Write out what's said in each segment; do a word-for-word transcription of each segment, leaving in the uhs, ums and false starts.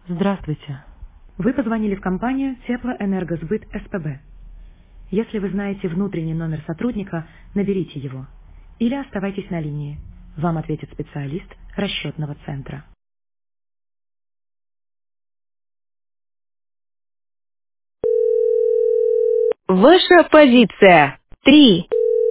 Здравствуйте. Вы позвонили в компанию Теплоэнергосбыт СПБ. Если вы знаете внутренний номер сотрудника, наберите его. Или оставайтесь на линии. Вам ответит специалист расчетного центра. Ваша позиция. Три.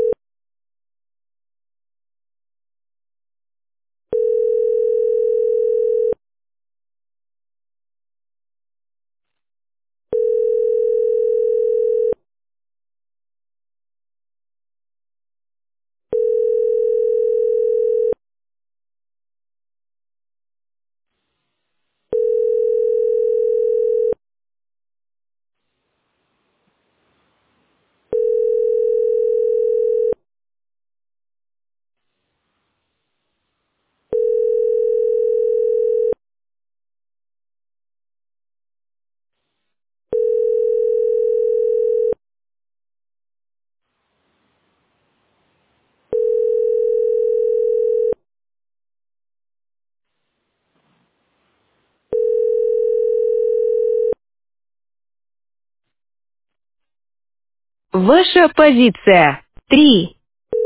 Ваша позиция. Три.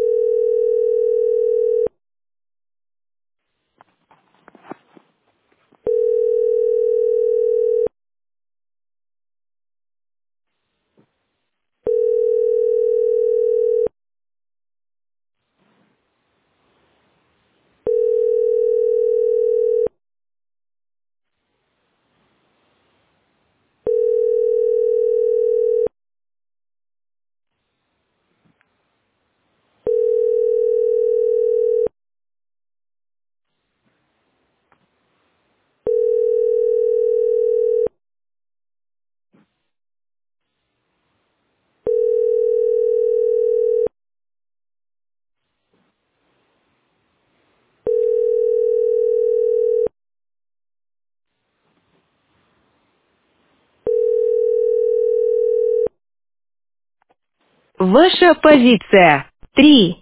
Ваша позиция. Три.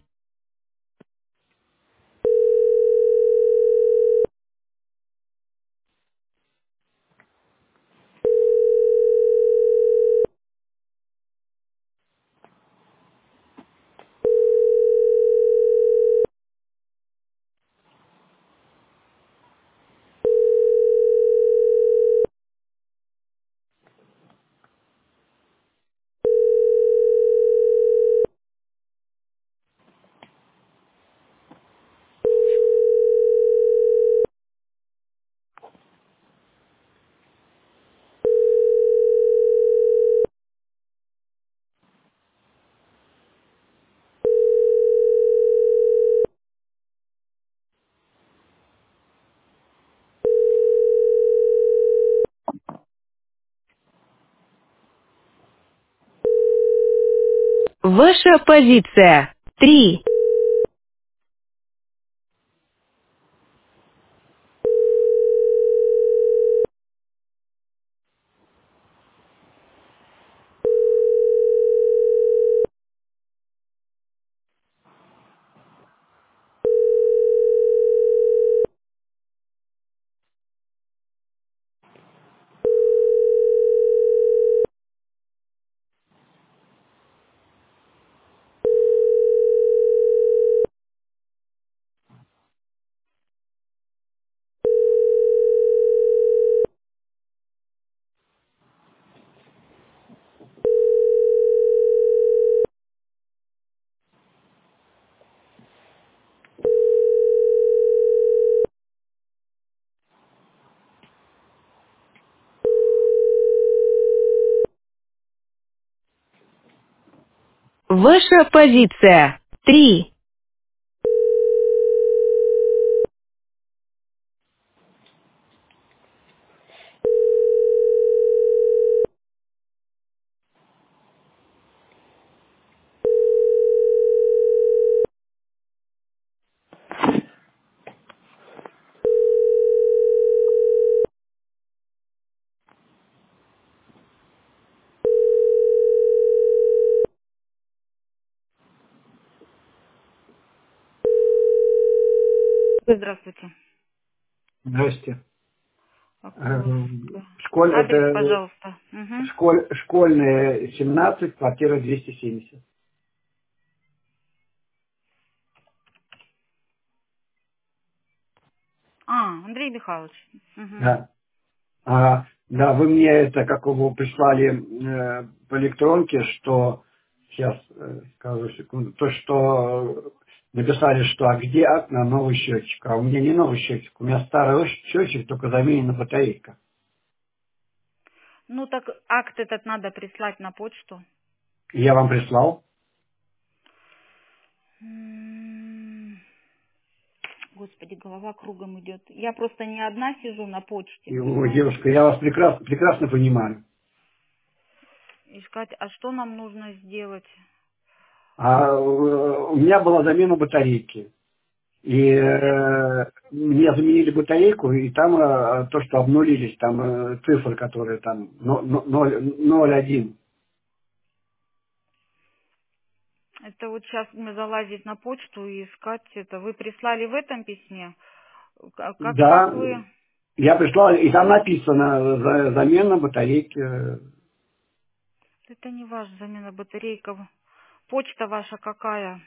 Ваша позиция. Три. Ваша позиция. Три. Здравствуйте. Здрасте. Окуловская. Школь, Адрес, это пожалуйста. Угу. школь, школьная семнадцать, квартира двести семьдесят. А, Андрей Михайлович. Угу. Да. А, да, вы мне это, как его прислали э, по электронке, что, сейчас э, скажу секунду, то, что написали, что а где акт на новый счетчик, а у меня не новый счетчик, у меня старый счетчик, только заменена батарейка. Ну так акт этот надо прислать на почту. Я вам прислал. М, Господи, голова кругом идет. Я просто не одна сижу на почте, И, ой, понимаете? девушка, я вас прекрасно, прекрасно понимаю. Искать, а что нам нужно сделать? А э, у меня была замена батарейки. И э, мне заменили батарейку, и там э, то, что обнулились, там э, цифры, которые там но- но- ноль ноль один. Это вот сейчас мы залазить на почту и искать это. Вы прислали в этом письме? К- Как, как Да, вы? я пришла, и там написано за- замена батарейки. э, Это не ваша замена батарейка. Почта ваша какая?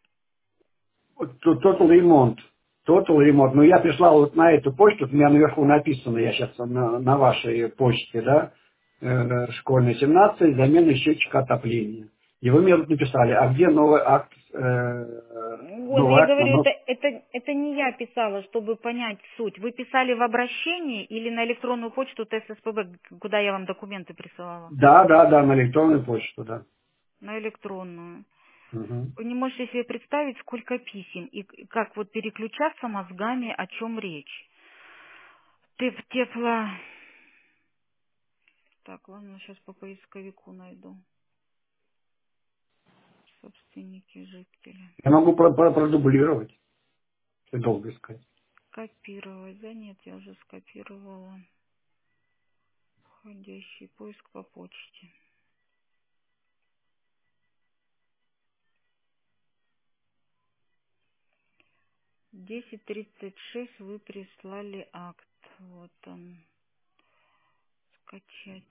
Total ремонт. Total ремонт. Но я пришла вот на эту почту, у меня наверху написано, я сейчас на, на вашей почте, да, э, школьная семнадцать, замена счетчика отопления. И вы мне тут написали, а где новый акт, э, Вот, новый я акт на говорю, нов- это, это, это не я писала, чтобы понять суть. Вы писали в обращении или на электронную почту ТССПБ, куда я вам документы присылала? Да, да, да, на электронную почту, да. На электронную. Мгм. Вы не можете себе представить, сколько писем и к- как вот переключаться мозгами, о чем речь. Теп, тепло. Так, ладно, сейчас по поисковику найду. Собственники, жители. Я могу про- про- продублировать, если долго искать. Копировать. Да нет, я уже скопировала. Входящий поиск по почте. десять тридцать шесть вы прислали акт. Вот он. Скачать.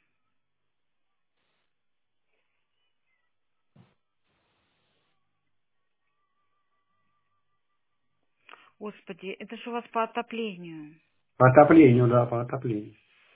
Господи, это же у вас по отоплению. По отоплению, да, по отоплению.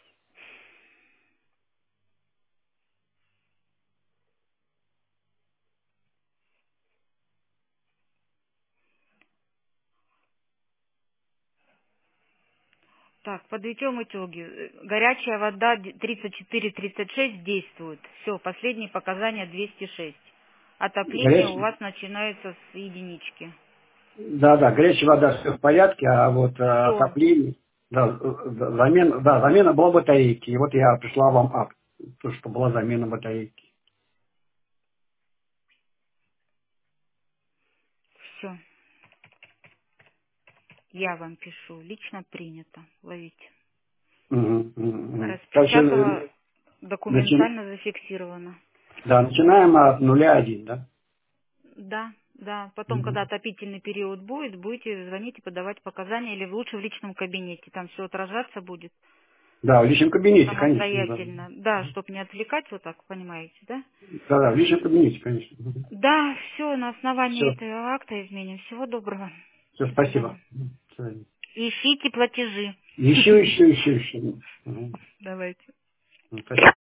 Так, подведем итоги. Э, Горячая вода тридцать четыре тридцать шесть действует. Все, последние показания двести шесть. Отопление у Горячий, вас начинается с единички. да, да, горячая вода все в порядке, а вот э, Все, отопление, да, э, замена, да, замена была батарейки. И вот я пришла вам акт, то, что была замена батарейки. все. Я вам пишу. Лично принято. Ловите. Мгм, мгм, мгм. Короче, Распечатала, э, начи- документально зафиксировано. да, начинаем от нуля один, да? Да, да. Потом, когда Мгм. отопительный период будет, будете звонить и подавать показания, или лучше в личном кабинете. Там все отражаться будет Да, в личном кабинете, конечно, да. самостоятельно. Да, чтобы не отвлекать, вот так, понимаете, да? Да, да, в личном кабинете, конечно. Да, все, на основании Все, этого акта изменим. Всего доброго. все, До спасибо. свидания. Мгм. До свидания. Ищите платежи. Еще, еще, еще, еще. Мгм. Давайте. Спасибо.